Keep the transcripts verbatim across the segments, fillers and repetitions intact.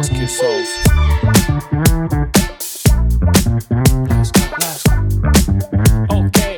жесткий соус. Okay.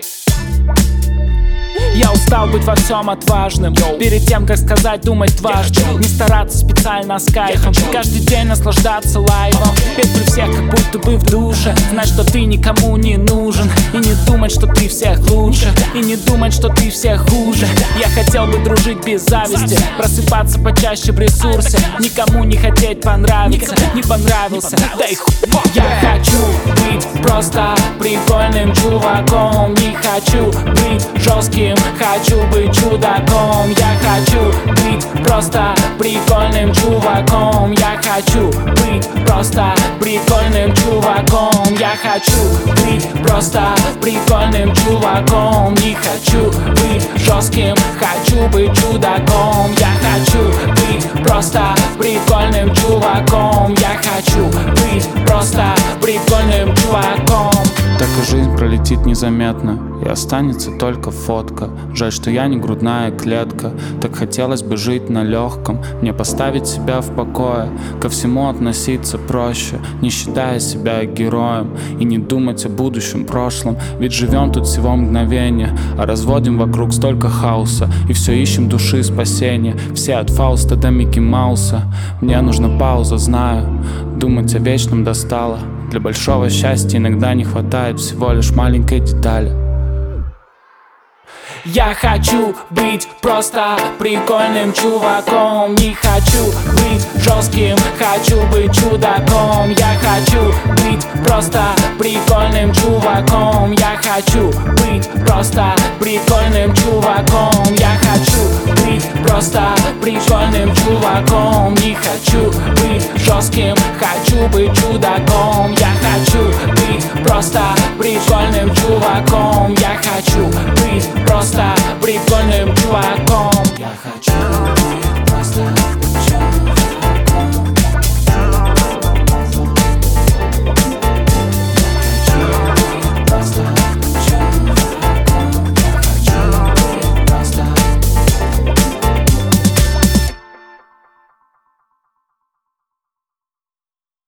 Я устал быть во всем отважным. Yo. Перед тем, как сказать, думать дважды. Не стараться специально с кайфом. Каждый день наслаждаться лайвом. Петь при всех, как будто бы в душе. Знать, что ты никому не нужен. И не думать, что ты всех лучше. И не думать, что ты всех хуже. Я хотел бы дружить без зависти. Просыпаться почаще в ресурсе. Никому не хотеть понравиться. Не понравился, да и хуй. Я хочу быть просто прикольным чуваком. Не хочу быть жестким, хочу быть чудаком. Я хочу быть просто прикольным чуваком. Я хочу быть просто прикольным чуваком. Я хочу быть просто прикольным чуваком. Не хочу быть жестким, хочу быть чудаком. Я хочу быть просто прикольным чуваком. Я хочу быть просто прикольным чуваком. Так и жизнь пролетит незаметно, и останется только фотка. Жаль, что я не грудная клетка. Так хотелось бы жить на легком, мне поставить себя в покое, ко всему относиться проще, не считая себя героем, и не думать о будущем, прошлом. Ведь живем тут всего мгновение, а разводим вокруг столько хаоса, и все ищем души спасения. Все от Фауста до Микки Мауса. Мне нужна пауза, знаю, думать о вечном достало. Для большого счастья иногда не хватает всего лишь маленькой детали. Я хочу быть просто прикольным чуваком. Не хочу быть жестким, хочу быть чудаком. Я хочу быть просто прикольным чуваком. Я хочу быть просто прикольным чуваком. Я хочу быть просто прикольным чуваком. Не хочу быть жестким, хочу быть чудаком. Я хочу быть просто прикольным чуваком. Я хочу быть просто прикольным чуваком. Я хочу